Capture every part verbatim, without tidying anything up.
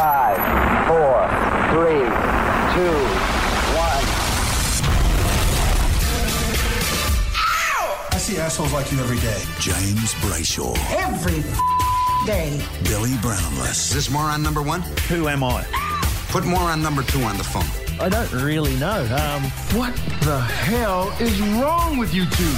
Five, four, three, two, one. I see assholes like you every day. James Brayshaw. Every day. Billy Brownless. Is this moron number one? Who am I? Put moron number two on the phone. I don't really know. Um, What the hell is wrong with you two?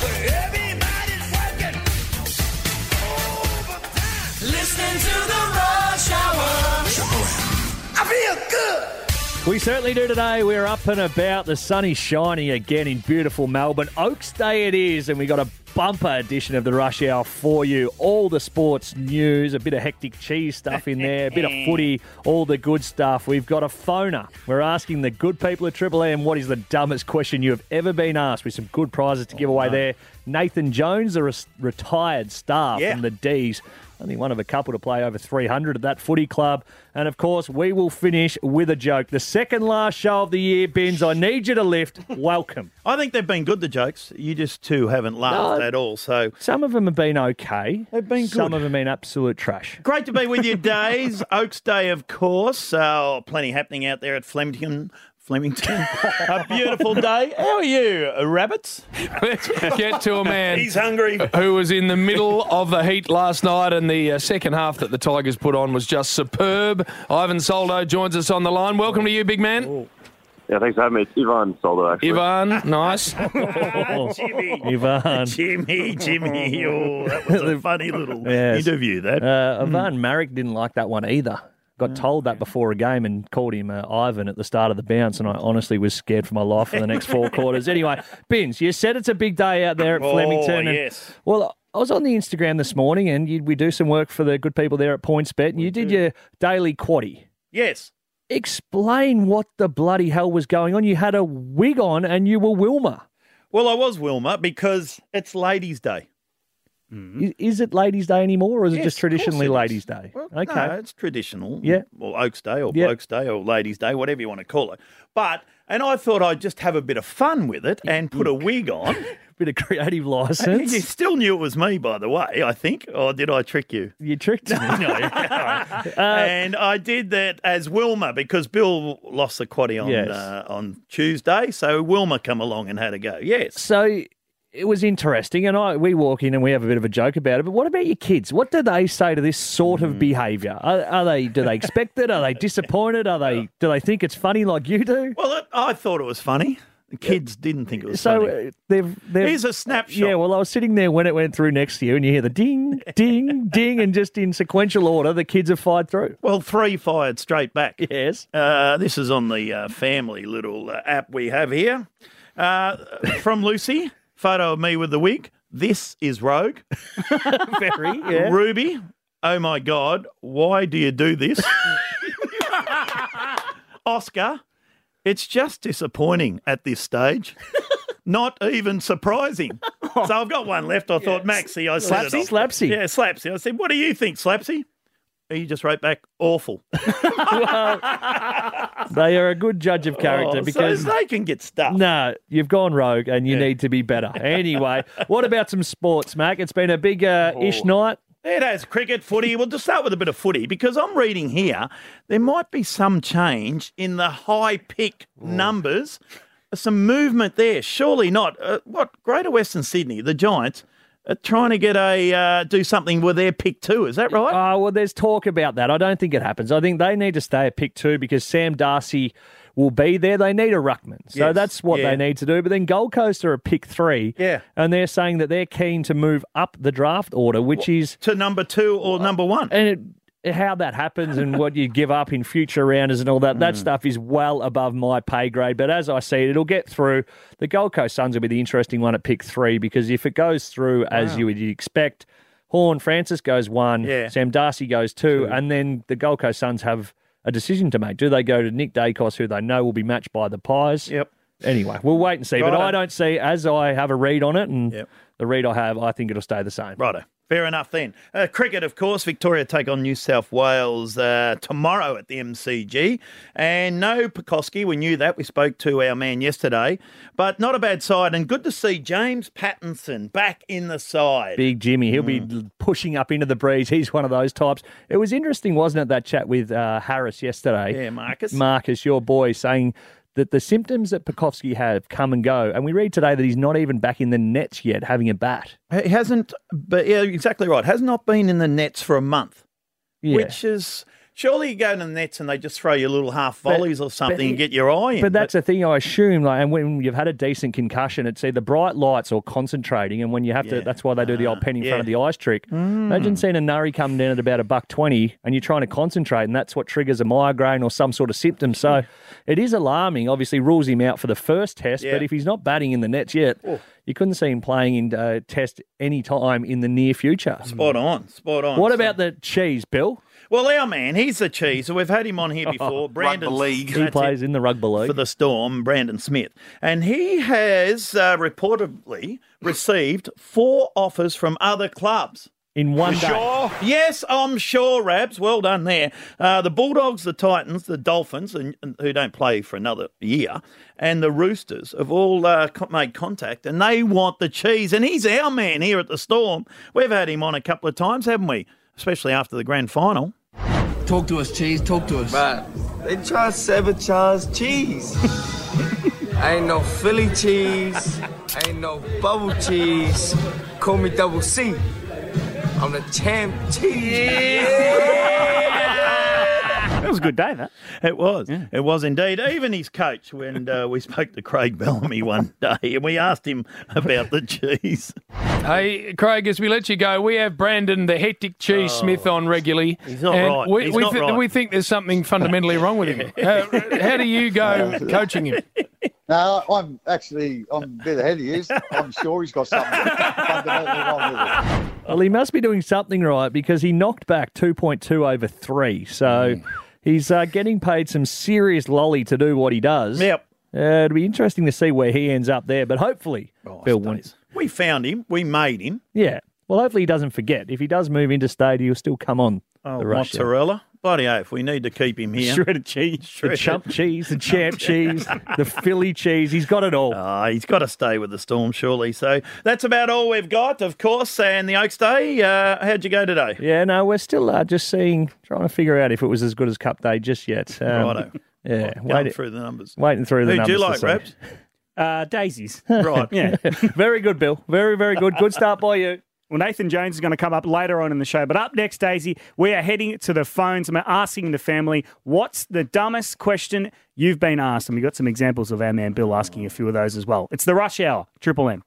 Listening to the Rush Hour. I feel good. we certainly do today. We're up and about. The sun is shining again in beautiful Melbourne. Oaks Day it is, and we got a bumper edition of the Rush Hour for you. All the sports news, a bit of hectic cheese stuff in there, a bit of footy, all the good stuff. We've got a phoner. We're asking the good people at Triple M what is the dumbest question you have ever been asked, with some good prizes to give away there. Nathan Jones, a re- retired star Yeah. from the D's. Only one of a couple to play over three hundred at that footy club. And, of course, we will finish with a joke. The second last show of the year, Bins. I need you to lift. Welcome. I think they've been good, the jokes. You just two haven't laughed No. at all. So Some of them have been okay. They've been Some good. of them have been absolute trash. great to be with you, Days. Oaks Day, of course. Uh, plenty happening out there at Flemington. Flemington. A beautiful day. How are you, uh, rabbits? Let's get to a man He's hungry. who was in the middle of the heat last night, and the uh, second half that the Tigers put on was just superb. Ivan Soldo joins us on the line. Welcome to you, big man. Yeah, thanks for having me. It's Ivan Soldo, actually. Ivan, nice. Jimmy. Ivan. Jimmy, Jimmy. Oh, that was a funny little Yes. interview, that. Uh, Ivan Marek didn't like that one either. Got told that before a game and called him uh, Ivan at the start of the bounce, and I honestly was scared for my life for the next four quarters. Anyway, Bins, you said it's a big day out there at Oh, Flemington. and- yes. Well, I was on the Instagram this morning, and you, we do some work for the good people there at PointsBet, and you did your daily quaddie. Yes. Explain what the bloody hell was going on. You had a wig on, and you were Wilma. Well, I was Wilma because it's Ladies' Day. Is, is it Ladies' Day anymore, or is it Yes, just of course traditionally it is. Ladies' Day? Well, Okay. no, it's traditional. Yeah. Or Oaks Day or Yeah. Blokes Day or Ladies' Day, whatever you want to call it. But, and I thought I'd just have a bit of fun with it and put a wig on. Bit of creative You license. still knew it was me, by the way, I think. Or did I trick you? You tricked me. Uh, and I did that as Wilma because Bill lost the quaddie on Yes. uh, on Tuesday. So Wilma come along and had a go. Yes. So it was interesting, and I we walk in and we have a bit of a joke about it. But what about your kids? What do they say to this sort Hmm. of behaviour? Are, are they do they expect it? Are they disappointed? Are they do they think it's funny like you do? Well, it, I thought it was funny. The kids didn't think it was So funny. uh, they've, they've Here's a snapshot. Yeah, well, I was sitting there when it went through next to you, and you hear the ding, ding, ding, and just in sequential order, the kids have fired through. Well, three fired straight back. Yes. Uh, this is on the uh, family little uh, app we have here. Uh, from Lucy, photo of me with the wig. This is Rogue. Very, yeah. Ruby, oh my God, why do you do this? Oscar, it's just disappointing at this stage. Not even surprising. So I've got one left. I thought, Maxie, I said Slapsy? it. Slapsy. Yeah, Slapsy. I said, what do you think, Slapsy? He just wrote back, awful. They are a good judge of character Oh, because so they can get stuff. no, you've gone rogue and you Yeah. need to be better. Anyway, what about some sports, Mac? It's been a big uh, ish Oh. night. It has cricket, footy. We'll just start with a bit of footy because I'm reading here there might be some change in the high pick numbers. Some movement there. Surely not. Uh, what, Greater Western Sydney, the Giants, are trying to get a uh, do something with their pick two. Is that right? Oh, well, there's talk about that. I don't think it happens. I think they need to stay at pick two because Sam Darcy will be there. They need a ruckman. So Yes, that's what yeah. they need to do. But then Gold Coast are a pick three. Yeah. And they're saying that they're keen to move up the draft order, which is... To number two or number one. And it, how that happens and what you give up in future rounders and all that, Hmm. that stuff is well above my pay grade. But as I see it, it'll get through. The Gold Coast Suns will be the interesting one at pick three because if it goes through as you would expect, Horn Francis goes one, Yeah. Sam Darcy goes two, and then the Gold Coast Suns have a decision to make. Do they go to Nick Dacos, who they know will be matched by the Pies? Yep. Anyway, we'll wait and see. But Righto. I don't see, as I have a read on it, and Yep. the read I have, I think it'll stay the same. Righto. Fair enough then. Uh, cricket, of course. Victoria take on New South Wales uh, tomorrow at the M C G. And no Pekoski, we knew that. We spoke to our man yesterday. But not a bad side. And good to see James Pattinson back in the side. Big Jimmy. He'll mm. be pushing up into the breeze. He's one of those types. It was interesting, wasn't it, that chat with uh, Harris yesterday? Yeah, Marcus. Marcus, your boy, saying that the symptoms that Pekoski have come and go. And we read today that he's not even back in the nets yet having a bat. He hasn't, but yeah, exactly right. Has not been in the nets for a month, yeah. which is... Surely you go to the nets and they just throw you little half volleys but, or something but, and get your eye in. But that's but, the thing, I assume, like, and when you've had a decent concussion, it's either bright lights or concentrating, and when you have yeah. to, that's why they do the old pen in uh, yeah. front of the eyes trick. Mm. Imagine seeing a nurry come down at about a buck twenty and you're trying to concentrate, and that's what triggers a migraine or some sort of symptom. So it is alarming. Obviously rules him out for the first test, yeah. but if he's not batting in the nets yet, oh. you couldn't see him playing in uh, test any time in the near future. Spot on, spot on. What so. about the cheese, Bill? Well, our man, he's the cheese. We've had him on here before. Brandon Rugby League. He plays in the Rugby League. For the Storm, Brandon Smith. And he has uh, reportedly received four offers from other clubs. In one day. Sure? Yes, I'm sure, Rabs. Well done there. Uh, the Bulldogs, the Titans, the Dolphins, and, and who don't play for another year, and the Roosters have all uh, co- made contact, and they want the cheese. And he's our man here at the Storm. We've had him on a couple of times, haven't we? Especially after the grand final. Talk to us, cheese. Talk to us. Right. They try to sabotage cheese. Ain't no Philly cheese. Ain't no bubble cheese. Call me Double C. I'm the champ cheese. That was a good day, that. It was. Yeah. It was indeed. Even his coach, when uh, we spoke to Craig Bellamy one day and we asked him about the cheese. Hey, Craig, as we let you go, we have Brandon, the hectic cheese oh, Smith, on regularly. He's not and right. We, he's we, not th- right. we think there's something fundamentally wrong with him. Uh, how do you go coaching him? No, I'm actually, I'm a bit ahead of you. I'm sure he's got something fundamentally wrong with it. Well, he must be doing something right because he knocked back two point two over three. So mm. he's uh, getting paid some serious lolly to do what he does. Yep. Uh, it'll be interesting to see where he ends up there, but hopefully oh, Bill wins. We found him. We made him. Yeah. Well, hopefully he doesn't forget. If he does move interstate, he'll still come on. Oh, the mozzarella. Bloody oath. We need to keep him here. Shredded cheese. Shredded. The chump cheese, the champ cheese, the Philly cheese. He's got it all. Oh, he's got to stay with the Storm, surely. So that's about all we've got, of course. And the Oaks Day, uh, how'd you go today? Yeah, no, we're still uh, just seeing, trying to figure out if it was as good as Cup Day just yet. Um, Righto. Yeah. Going waiting, through the numbers. Waiting through the Who'd numbers. Who'd you like, Rabs? Uh, daisies. Right. Yeah. Very good, Bill. Very, very good. Good start by you. Well, Nathan Jones is going to come up later on in the show. But up next, Daisy, we are heading to the phones. I'm asking the family, what's the dumbest question you've been asked? And we've got some examples of our man Bill asking a few of those as well. It's the Rush Hour, Triple M.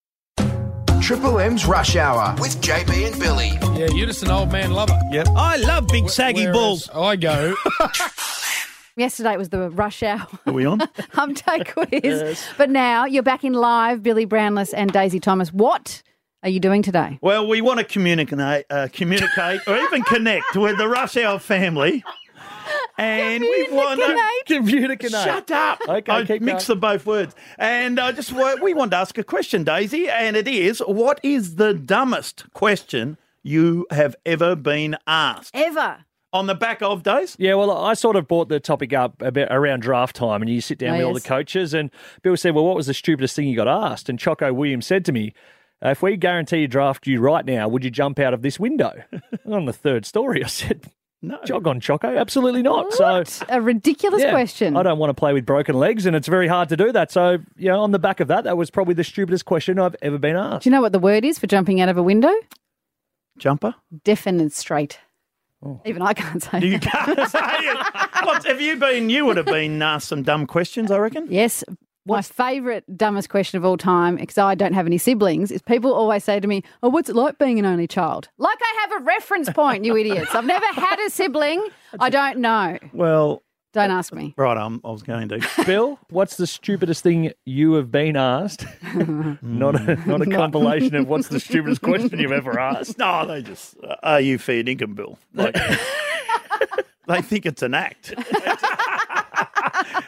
Triple M's Rush Hour with J B and Billy. Yeah, you're just an old man lover. Yep. I love big saggy balls. I go... Yesterday it was the Rush Hour. Are we on? Hump Day quiz. Yes. But now you're back in live, Billy Brownless and Daisy Thomas. What are you doing today? Well, we want to communicate, uh, communicate or even connect with the Rush Hour family. And we want to communicate. Shut up. Okay, I keep mix going. the both words. And uh, just we want to ask a question, Daisy, and it is, what is the dumbest question you have ever been asked? Ever. On the back of days? Yeah, well, I sort of brought the topic up a bit around draft time, and you sit down oh, with yes. all the coaches, and Bill said, well, what was the stupidest thing you got asked? And Choco Williams said to me, uh, if we guarantee to draft you right now, would you jump out of this window? And on the third story, I said, no. Jog on, Choco, absolutely not. What? So a ridiculous yeah, question. I don't want to play with broken legs, and it's very hard to do that. So, you know, on the back of that, that was probably the stupidest question I've ever been asked. Do you know what the word is for jumping out of a window? Jumper? Defenestrate. Oh. Even I can't say You that. can't say it. What, have you been, you would have been asked some dumb questions, I reckon? Yes. What's... My favourite, dumbest question of all time, because I don't have any siblings, is people always say to me, oh, what's it like being an only child? Like I have a reference point, you idiots. I've never had a sibling. I don't know. Well... Don't ask me. Right, um, I was going to. Bill, what's the stupidest thing you have been asked? not a, not a compilation of what's the stupidest question you've ever asked. No, they just, uh, are you fair dinkum, Bill? Like, they think it's an act.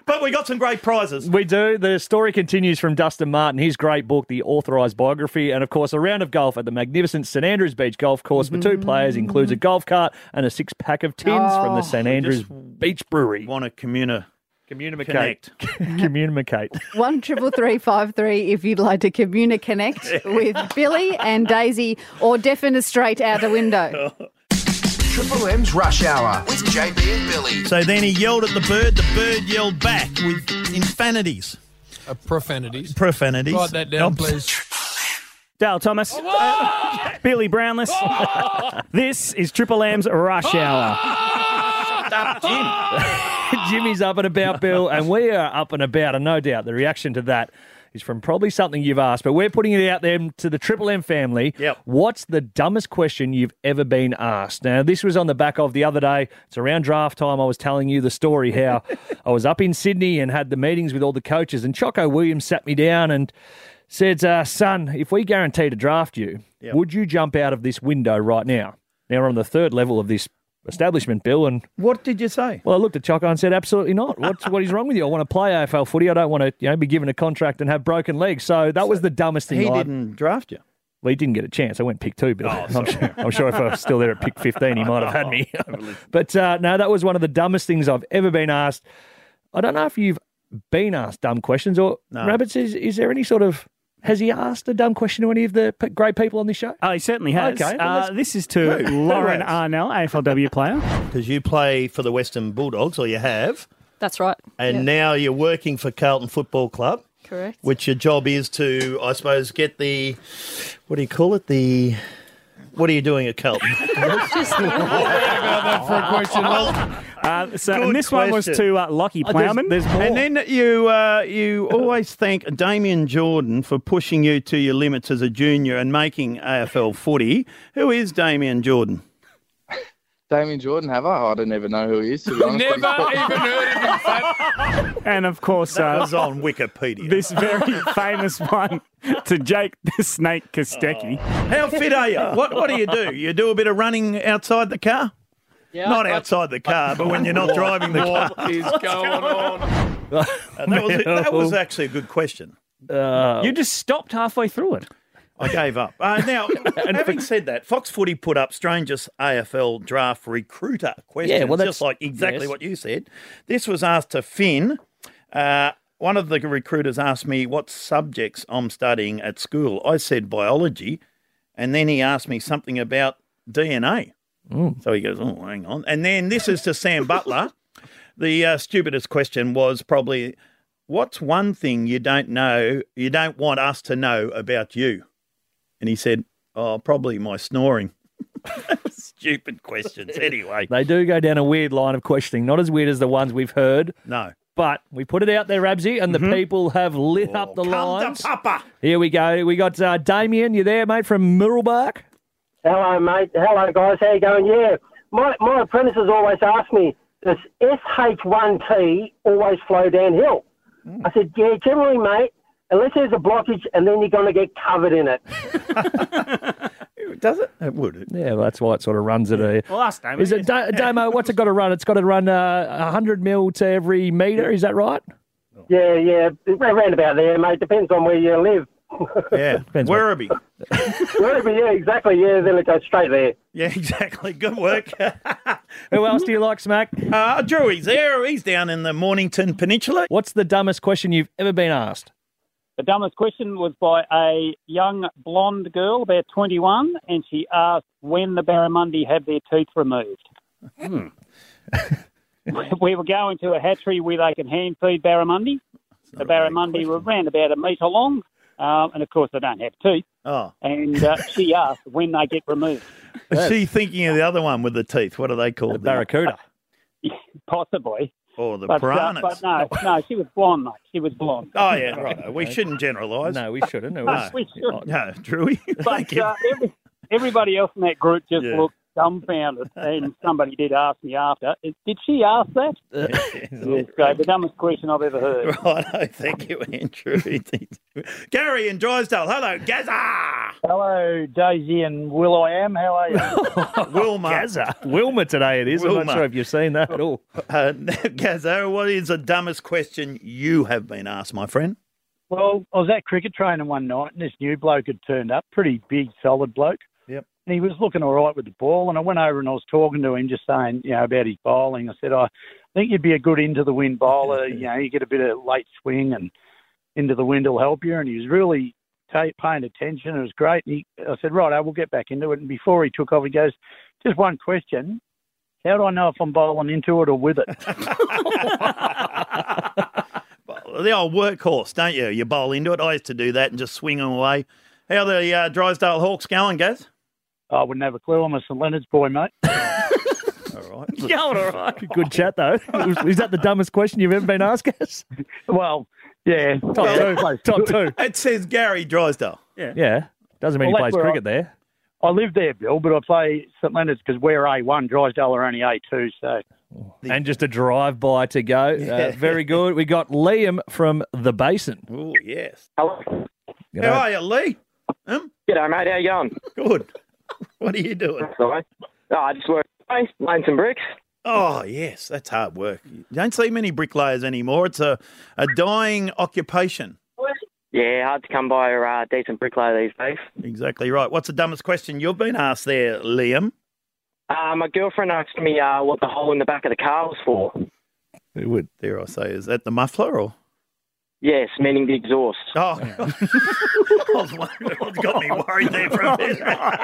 But we got some great prizes. We do. The story continues from Dustin Martin, his great book, The Authorised Biography, and, of course, a round of golf at the magnificent St Andrews Beach Golf Course for two players includes a golf cart and a six-pack of tins Oh. from the St Andrews Beach Brewery. Want to communi- Communicate. Communicate. One triple three five three if you'd like to communicate with Billy and Daisy or defenestrate out the window. Triple M's Rush Hour with J B and Billy. So then he yelled at the bird. The bird yelled back with infanities. Uh, profanities. Profanities. Write that down, Oops. please. Dale Thomas, uh, Billy Brownless. This is Triple M's Rush Hour. Shut up, Jim. Jimmy's up and about, Bill, and we are up and about, and no doubt the reaction to that is from probably something you've asked, but we're putting it out there to the Triple M family. Yep. What's the dumbest question you've ever been asked? Now, this was on the back of the other day. It's around draft time. I was telling you the story how I was up in Sydney and had the meetings with all the coaches, and Choco Williams sat me down and said, uh, son, if we guarantee to draft you, Yep. would you jump out of this window right now? Now, we're on the third level of this establishment, Bill, and What did you say? well, I looked at Choco and said, absolutely not. What's, what is wrong with you? I want to play A F L footy. I don't want to you know, be given a contract and have broken legs. So that was the dumbest thing. He I didn't draft you. Well, he didn't get a chance. I went pick two, Bill. I'm, sure, I'm sure if I was still there at pick fifteen, he might have had me. But uh, no, that was one of the dumbest things I've ever been asked. I don't know if you've been asked dumb questions or, No. Rabbits, is, is there any sort of... Has he asked a dumb question to any of the p- great people on this show? Oh, he certainly has. Okay, well, uh, let's- this is to Who? Lauren Who has? Arnell, A F L W player. Because you play for the Western Bulldogs, or you have, That's right. and Yeah. now you're working for Carlton Football Club, Correct. which your job is to, I suppose, get the, what do you call it? The, what are you doing at Carlton? about that for a question, Loz. Uh, so, Good and this one was question. to uh, Lockie Oh, there's- Plowman. there's more. And then you uh, you always thank Damien Jordan for pushing you to your limits as a junior and making A F L footy. Who is Damien Jordan? Damien Jordan, have I? I don't even know who he is, to be honest. Never even heard of him, Fat. And, of course, That uh, was on Wikipedia. this very famous one to Jake the Snake Kostecki. How fit are you? What What do you do? You do a bit of running outside the car? Yeah, Not I- outside the car, but when you're not driving the car. What is going on? Uh, that, was, that was actually a good question. Uh, You just stopped halfway through it. I gave up. Uh, now, having said that, Fox Footy put up strangest A F L draft recruiter questions, Yeah, well, that's- just like exactly yes. what you said. This was asked to Finn. Uh, one of the recruiters asked me what subjects I'm studying at school. I said biology, and then he asked me something about D N A. So he goes, oh, hang on. And then this is to Sam Butler. The uh, stupidest question was probably, what's one thing you don't know, you don't want us to know about you? And he said, oh, probably my snoring. Stupid questions. Anyway, They do go down a weird line of questioning, not as weird as the ones we've heard, no. but we put it out there, Rabsy, and the people have lit up the Come lines. to Papa. Here we go. We got uh, Damien. You there, mate, from Mirralbark? Hello, mate. Hello, guys. How you going? Yeah. My my apprentices always ask me, does S H one T always flow downhill? Mm. I said, yeah, generally, mate, unless there's a blockage and then you're going to get covered in it. Does it? It would. Yeah, well, that's why it sort of runs at a... Well, ask Damon. Is it, Da- Damo, what's it got to run? It's got to run uh, one hundred mil to every metre, is that right? Yeah, yeah, around about there, mate. Depends on where you live. Yeah. Werribee. Werribee, yeah, exactly. Yeah, then it goes straight there. Yeah, exactly. Good work. Who else do you like, Smack? Uh, Drewy's there. He's down in the Mornington Peninsula. What's the dumbest question you've ever been asked? The dumbest question was by a young blonde girl, about twenty-one, and she asked when the barramundi had their teeth removed. Hmm. We were going to a hatchery where they can hand feed barramundi. The barramundi were around about a metre long, um, and of course they don't have teeth. Oh. And uh, she asked when they get removed. Is she thinking of the other one with the teeth? What are they called? The barracuda. Possibly. Or the but, piranhas. Uh, but no, no, she was blonde, mate. She was blonde. Oh, yeah, right. We shouldn't generalise. No, we shouldn't. It No, was- we shouldn't. no Drewy. But uh, every, everybody else in that group just Yeah. looked dumbfounded, and somebody did ask me after, did she ask that? Yes, so the dumbest question I've ever heard. Right, oh, thank you, Andrew. Gary in Drysdale. Hello, Gazza. Hello, Daisy and Will I Am. How are you? Wilma. Gazza. Wilma today it is. I'm Wilma. not sure if you've seen that at all. Uh, Gazza, what is the dumbest question you have been asked, my friend? Well, I was at cricket training one night and this new bloke had turned up, pretty big, solid bloke. Yep. And he was looking all right with the ball, and I went over and I was talking to him, just saying, you know, about his bowling. I said, I think you'd be a good into-the-wind bowler. You know, you get a bit of late swing and into the wind will help you. And he was really t- paying attention. It was great. And he, I said, right, I will get back into it. And before he took off, he goes, just one question. How do I know if I'm bowling into it or with it? The old workhorse, don't you? You bowl into it. I used to do that and just swing them away. How are the uh, Drysdale Hawks going, Gaz? I wouldn't have a clue. I'm a St Leonard's boy, mate. All right. Yeah, all right. Good chat, though. Is that the dumbest question you've ever been asked, Gaz? Well, yeah. Top two. Top two. It says Gary Drysdale. Yeah. Yeah. Doesn't mean Well, he that's plays where cricket I- there. I live there, Bill, but I play St Leonard's because we're A one. Drysdale are only A two, so... And just a drive-by to go. Uh, very good. We got Liam from the Basin. Oh, yes. Hello. G'day. How are you, Lee? Um, G'day, mate. How you going? Good. What are you doing? Sorry. Oh, I just work, mate, laying some bricks. Oh, yes, that's hard work. You don't see many bricklayers anymore. It's a, a dying occupation. Yeah, hard to come by a uh, decent bricklayer these days. Exactly right. What's the dumbest question you've been asked there, Liam? Uh, my girlfriend asked me uh, what the hole in the back of the car was for. It would, dare I say, is that the muffler or? Yes, meaning the exhaust. Oh, I was wondering, it got me worried there for a minute.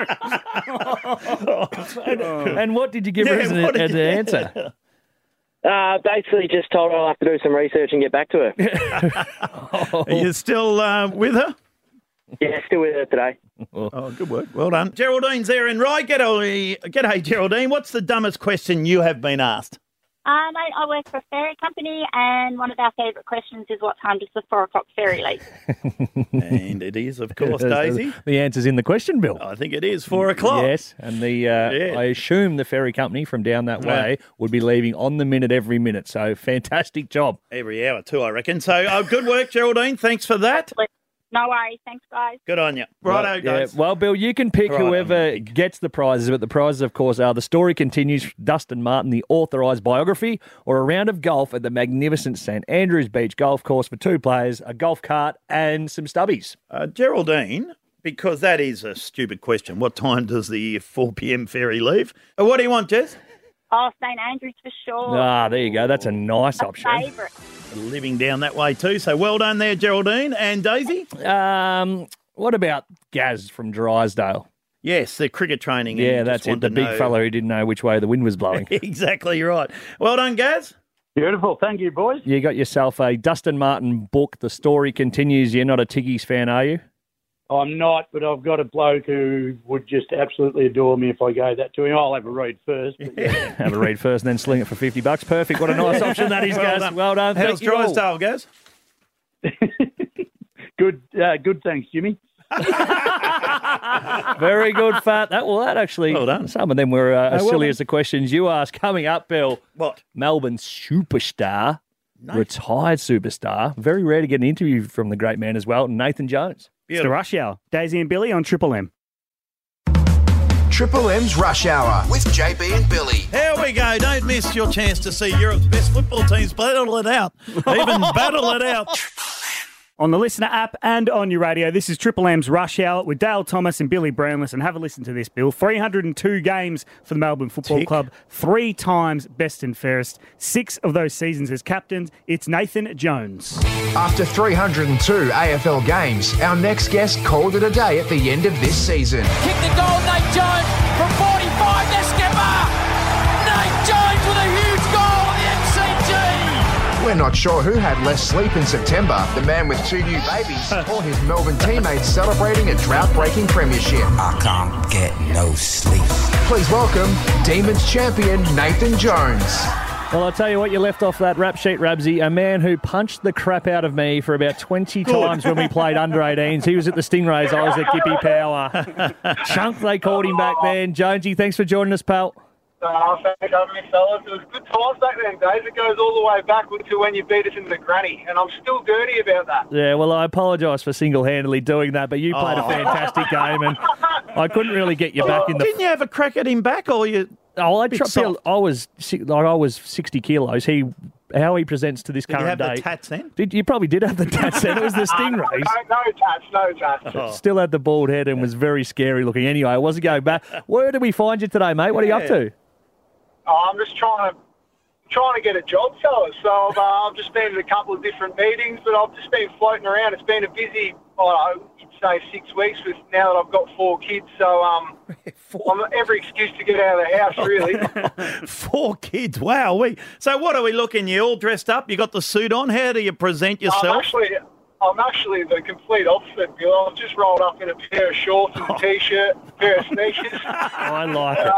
and, and what did you give her Yeah, as an, what did as an you- answer? Uh, basically just told her I'll have to do some research and get back to her. Are you still uh, with her? Yeah, still with her today. Oh, good work. Well done. Geraldine's there in Rye. G'day, G'day, Geraldine. What's the dumbest question you have been asked? Uh, mate, I work for a ferry company, and one of our favourite questions is what time does the four o'clock ferry leave? And it is, of course, Daisy. The answer's in the question, Bill. I think it is four o'clock. Yes, and the uh, Yeah. I assume the ferry company from down that way would be leaving on the minute every minute. So fantastic job. Every hour too, I reckon. So uh, good work, Geraldine. Thanks for that. No worries. Thanks, guys. Good on you. Righto, Well, guys. yeah, well, Bill, you can pick Righto, whoever gets the prizes, but the prizes, of course, are The Story Continues, Dustin Martin, the authorised biography, or a round of golf at the magnificent St Andrews Beach Golf Course for two players, a golf cart, and some stubbies. Uh, Geraldine, because that is a stupid question. What time does the four p.m. ferry leave? Uh, what do you want, Jess? Oh, St Andrews for sure. Ah, there you go. That's a nice A option. favourite. Living down that way too. So well done there, Geraldine. And Daisy? Um, what about Gaz from Drysdale? Yes, the cricket training. and Yeah, you that's just it. want The to big know- fella who didn't know which way the wind was blowing. Exactly right. Well done, Gaz. Beautiful. Thank you, boys. You got yourself a Dustin Martin book. The Story Continues. You're not a Tiggy's fan, are you? I'm not, but I've got a bloke who would just absolutely adore me if I gave that to him. I'll have a read first. But yeah. Have a read first and then sling it for fifty bucks. Perfect. What a nice option that is, Well Gaz. done. Well done. How's Thank you all. Drysdale, Gaz? Good, uh, good. Thanks, Jimmy. Very good, Fat. That well, that actually. Well done. Some of them were uh, No, as well silly done. as the questions you asked. Coming up, Bill. What? Melbourne superstar, retired superstar. Very rare to get an interview from the great man as well. Nathan Jones. It's the Rush Hour. Daisy and Billy on Triple M. Triple M's Rush Hour with J B and Billy. Here we go. Don't miss your chance to see Europe's best football teams battle it out. Even battle it out. On the Listener app and on your radio, this is Triple M's Rush Hour with Dale Thomas and Billy Brownless. And have a listen to this, Bill. three hundred two games for the Melbourne Football Tick. Club. Three times best and fairest. Six of those seasons as captain. It's Nathan Jones. After three hundred two A F L games, our next guest called it a day at the end of this season. Kick the goal, Nate Jones from forty-five, the skipper! Nate Jones with a huge goal on the M C G! We're not sure who had less sleep in September, the man with two new babies or his Melbourne teammates celebrating a drought-breaking premiership. I can't get no sleep. Please welcome Demons champion Nathan Jones. Well, I'll tell you what, you left off that rap sheet, Rabsy, a man who punched the crap out of me for about twenty times when we played under eighteens. He was at the Stingrays, I was at Gippy Power. Chunk, they called him back then. Jonesy, thanks for joining us, pal. Uh, thanks for having me, fellas. It was good times back then, Dave. It goes all the way back to when you beat us in the granny, and I'm still dirty about that. Yeah, well, I apologise for single-handedly doing that, but you played Oh. a fantastic game, and I couldn't really get you back in the... Didn't you have a crack at him back, or you... Oh, I, Bit tried, soft. I was si- like I was sixty kilos. He, how he presents to this Did you current have day. the tats then? Did you probably did have the tats then? It was the Stingrays. No, no tats, no tats. Oh. Still had the bald head and was very scary looking. Anyway, I wasn't going back. Where did we find you today, mate? What are you up to? Oh, I'm just trying to trying to get a job, fellas. So I've, uh, I've just been at a couple of different meetings, but I've just been floating around. It's been a busy, I don't know, you'd say six weeks with now that I've got four kids. So um, I'm every excuse to get out of the house, really. Four kids, wow. We So what are we looking? You all dressed up? You got the suit on? How do you present I'm yourself? actually, I'm actually the complete opposite, Bill. I've just rolled up in a pair of shorts and a t-shirt, a pair of sneakers. I like it.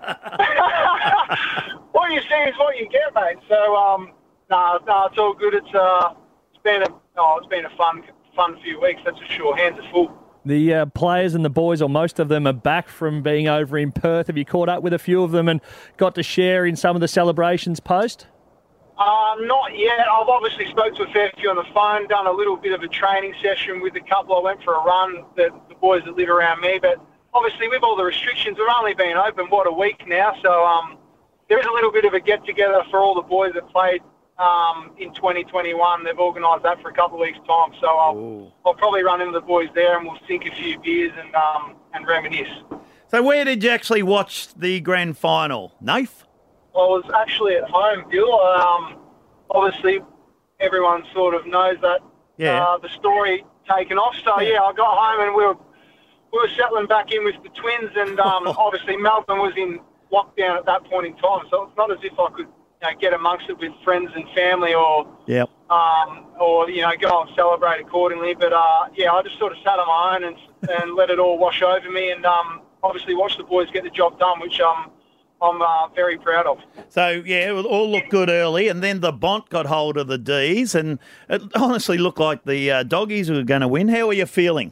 Um, what you see is what you get, mate. So, um, no, no, it's all good. It's uh, it's been a, oh, it's been a fun, fun few weeks. That's for sure. Hands are full. The uh, players and the boys, or most of them, are back from being over in Perth. Have you caught up with a few of them and got to share in some of the celebrations post? Uh, not yet. I've obviously spoke to a fair few on the phone, done a little bit of a training session with a couple. I went for a run, the, the boys that live around me. But obviously with all the restrictions, we've only been open, what, a week now. So um, there is a little bit of a get-together for all the boys that played um, in twenty twenty-one. They've organised that for a couple of weeks' time. So I'll, I'll probably run into the boys there and we'll sink a few beers and, um, and reminisce. So where did you actually watch the grand final? Nath? I was actually at home, Bill. Um, obviously, everyone sort of knows that Yeah. uh, the story taken off. So yeah, I got home and we were we were settling back in with the twins, and um, obviously Melbourne was in lockdown at that point in time. So it's not as if I could you know, get amongst it with friends and family, or Yep. um, or you know go and celebrate accordingly. But uh, yeah, I just sort of sat on my own and and let it all wash over me, and um, obviously watched the boys get the job done, which um. I'm uh, very proud of. So, yeah, it all looked good early, and then the Bont got hold of the D's, and it honestly looked like the uh, Doggies were going to win. How are you feeling?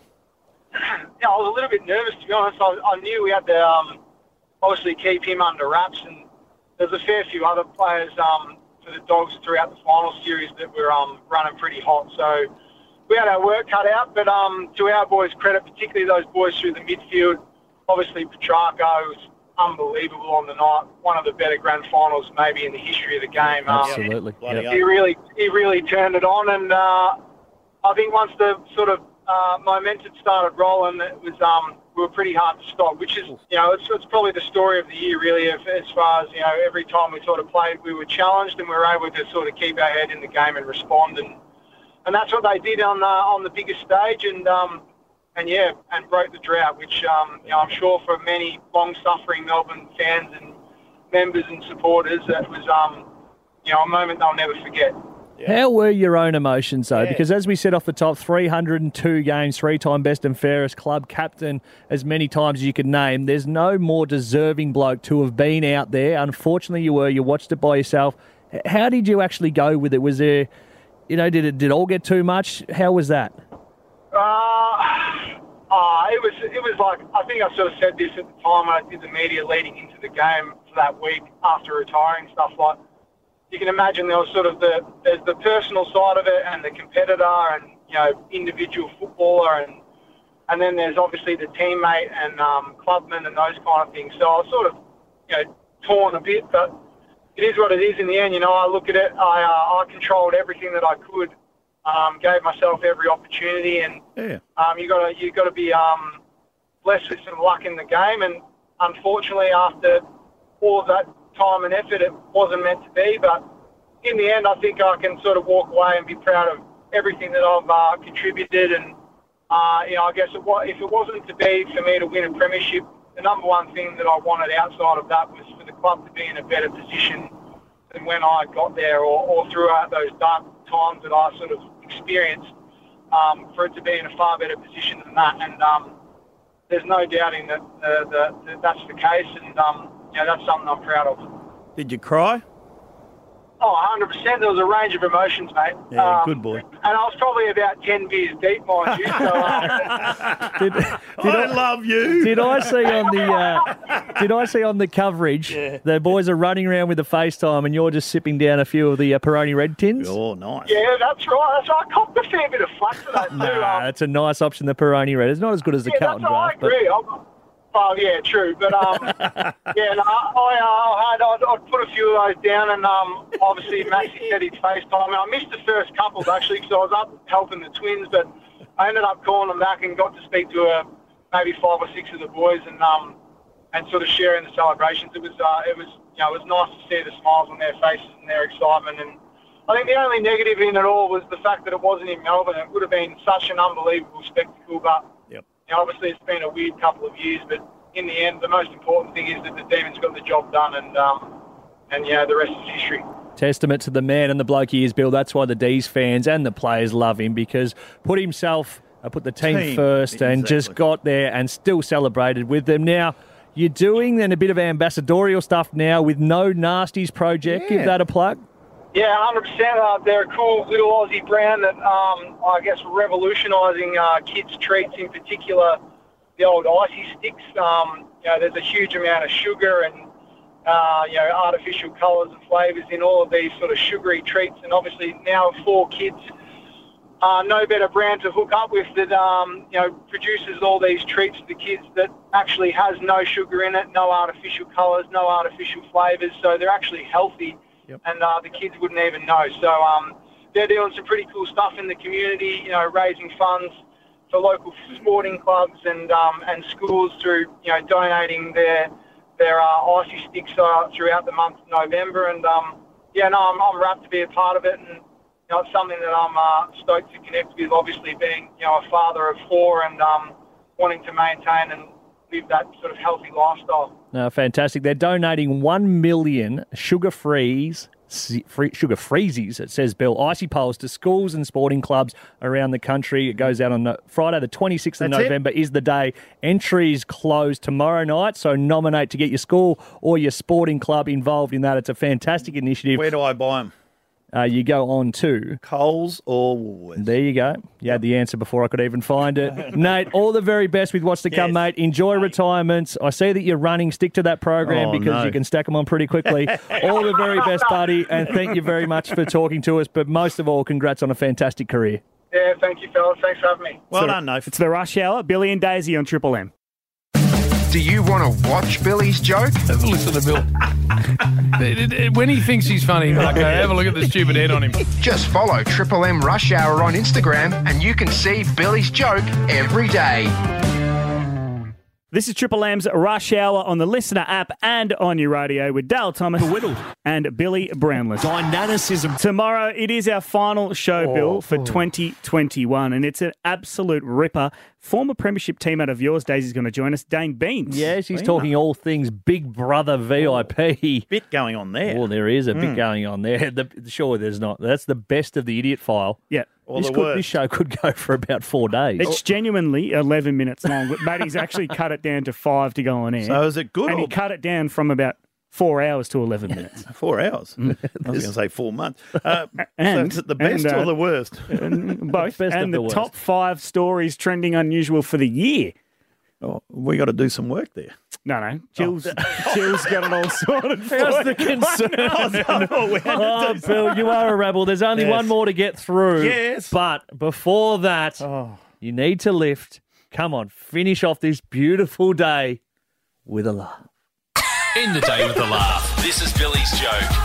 Yeah, I was a little bit nervous, to be honest. I, I knew we had to um, obviously keep him under wraps, and there's a fair few other players um, for the Dogs throughout the final series that were um, running pretty hot. So we had our work cut out, but um, to our boys' credit, particularly those boys through the midfield, obviously Petrarca was unbelievable on the night. One of the better grand finals maybe in the history of the game. Um, Absolutely. Yep. He really, he really turned it on, and uh, I think once the sort of uh, momentum started rolling, it was um, we were pretty hard to stop. Which is, you know, it's, it's probably the story of the year, really. Of, as far as you know, every time we sort of played, we were challenged, and we were able to sort of keep our head in the game and respond, and and that's what they did on the on the biggest stage, and. Um, And yeah, and broke the drought, which um, you know, I'm sure for many long-suffering Melbourne fans and members and supporters, that was um, you know a moment they'll never forget. How were your own emotions, though? Because as we said off the top, three hundred two games, three-time best and fairest, club captain as many times as you could name. There's no more deserving bloke to have been out there. Unfortunately, you were. You watched it by yourself. How did you actually go with it? Was there, you know, did it did it all get too much? How was that? Uh, uh, it was it was like, I think I sort of said this at the time when I did the media leading into the game for that week after retiring, stuff like, you can imagine there was sort of the, there's the personal side of it and the competitor and, you know, individual footballer, and and then there's obviously the teammate and um, clubman and those kind of things. So I was sort of, you know, torn a bit, but it is what it is in the end. You know, I look at it, I, uh, I controlled everything that I could. Um, gave myself every opportunity, and yeah. um, you got to you got to be um, blessed with some luck in the game. And unfortunately, after all of that time and effort, it wasn't meant to be. But in the end, I think I can sort of walk away and be proud of everything that I've uh, contributed. And uh, you know, I guess it was, if it wasn't to be for me to win a premiership, the number one thing that I wanted outside of that was for the club to be in a better position than when I got there, or, or throughout those dark times that I sort of experienced, um, for it to be in a far better position than that. And um, there's no doubting that, uh, that, that that's the case, and um, you know, that's something I'm proud of. Did you cry? Oh, one hundred percent. There was a range of emotions, mate. Yeah, Um, good boy. And I was probably about ten beers deep, mind you. So, um, Did, did I love you. Did I see on the uh, Did I see on the coverage the boys are running around with the FaceTime and you're just sipping down a few of the uh, Peroni Red tins? Oh, nice. yeah, that's right. That's right. I copped a fair bit of flack for that, too. Nah, Um, that's a nice option. The Peroni Red. It's not as good as the yeah, Carlton that's, I draft, but agree. I'm, oh, yeah, true. But, um, yeah, no, I, uh, I had, I'd, I'd put a few of those down, and um, obviously Maxie said he'd FaceTime. And I missed the first couple, actually, because I was up helping the twins, but I ended up calling them back and got to speak to uh, maybe five or six of the boys and um, and sort of sharing the celebrations. It was, uh, it was, you know, it was nice to see the smiles on their faces and their excitement. And I think the only negative in it all was the fact that it wasn't in Melbourne. It would have been such an unbelievable spectacle, but Yep. you know, obviously it's been a weird couple of years, but in the end, the most important thing is that the Demons got the job done, and um, and yeah, the rest is history. testament to the man and the bloke he is, Bill. That's why the D's fans and the players love him, because put himself, uh, put the team, Team, first and exactly. just got there and still celebrated with them. Now, you're doing then a bit of ambassadorial stuff now with No Nasties Project. Yeah. Give that a plug. Yeah, one hundred percent. Uh, they're a cool little Aussie brand that, um, I guess, revolutionising uh, kids' treats, in particular the old icy sticks. Um, you know, there's a huge amount of sugar and, uh, you know, artificial colours and flavours in all of these sort of sugary treats. And obviously now for kids, uh, no better brand to hook up with that, um, you know, produces all these treats for the kids that actually has no sugar in it, no artificial colours, no artificial flavours. So they're actually healthy. Yep. And uh, the kids wouldn't even know. So um, they're doing some pretty cool stuff in the community, you know, raising funds for local sporting clubs and um, and schools through, you know, donating their their uh, icy sticks uh, throughout the month of November. And, um, yeah, no, I'm, I'm rapt to be a part of it. And, you know, it's something that I'm uh, stoked to connect with, obviously being, you know, a father of four and um, wanting to maintain and live that sort of healthy lifestyle. No, fantastic. They're donating one million sugar-frees, free, sugar freezies, it says, Bill, icy poles to schools and sporting clubs around the country. It goes out on the, Friday the twenty-sixth of That's it. November is the day. Entries close tomorrow night, so nominate to get your school or your sporting club involved in that. It's a fantastic initiative. Where do I buy them? Uh, you go on to Coles or Woolworths? There you go. You had the answer before I could even find it. Nate, all the very best with what's to come, Yes. mate. Enjoy retirement. I see that you're running. Stick to that program Oh, because no. you can stack them on pretty quickly. All the very best, buddy, and thank you very much for talking to us. But most of all, congrats on a fantastic career. Yeah, thank you, fellas. Thanks for having me. Well So- done, no. It's the Rush Hour, Billy and Daisy on Triple M. Do you want to watch Billy's joke? Have a listen to Bill. When he thinks he's funny, like, have a look at the stupid head on him. Just follow Triple M Rush Hour on Instagram and you can see Billy's joke every day. This is Triple M's Rush Hour on the Listener app and on your radio with Dale Thomas and Billy Brownless. Dynamicism. Tomorrow, it is our final show, Oh, Bill, for oh. twenty twenty-one, and it's an absolute ripper. Former premiership teammate of yours, Daisy's going to join us, Dane Beans. Yeah, she's Beamer. talking all things Big Brother V I P. Bit going on there. Oh, there is a bit Mm. going on there. The, sure, there's not. That's the best of the idiot file. Yeah. Or This, the could, worst. this show could go for about four days. It's genuinely eleven minutes long, but Matty's actually cut it down to five to go on air. So is it good And or he cut it down from about four hours to eleven minutes. four hours? I was going to say four months. Uh, And- so is it the best and, uh, or the worst? And both. Best of and the the, worst. top five stories trending unusual for the year. Oh, we got to do some work there. No, no. Jill's, Jill's got it all sorted for How's the you. concern? Oh, we had to Oh, do Bill, you are a rebel. There's only Yes. one more to get through. Yes. But before that, Oh. you need to lift. Come on, finish off this beautiful day with a laugh. In the day with a laugh. This is Billy's joke.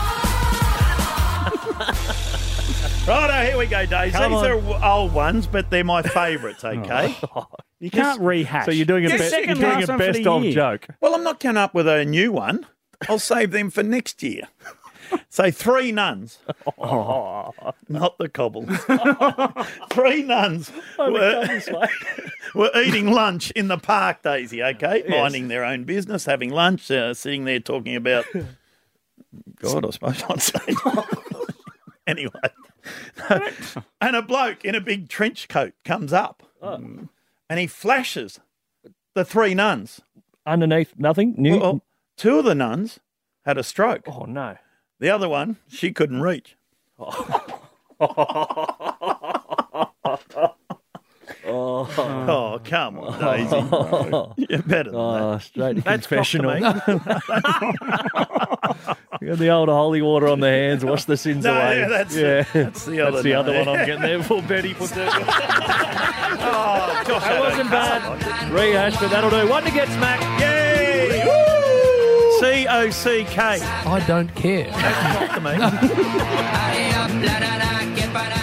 Righto, here we go, Dave. These Come on. are w- old ones, but they're my favourites, okay? You can't rehash. So you're doing a, Get be- second you're doing last a one for best the of year. joke. Well, I'm not coming up with a new one. I'll save them for next year. So three nuns, not the cobbles. Three nuns were, were eating lunch in the park, Daisy, okay? Yes. Minding their own business, having lunch, uh, sitting there talking about... God, I suppose I'd say... Anyway. And a bloke in a big trench coat comes up and he flashes the three nuns. Underneath, nothing new. Well, two of the nuns had a stroke. Oh, no. The other one, she couldn't reach. Oh, oh come on, Daisy. You're better than oh, that. Straight to That's confessional. cocked to me. You got the old holy water on the hands, wash the sins No, away. yeah, that's- yeah. that's the other That's the other name. one I'm getting there for Betty. For Dirk. Oh, gosh, That wasn't bad. Rehash, but that'll do. One to get smacked. Yay! C O C K. I don't care. That's not to me.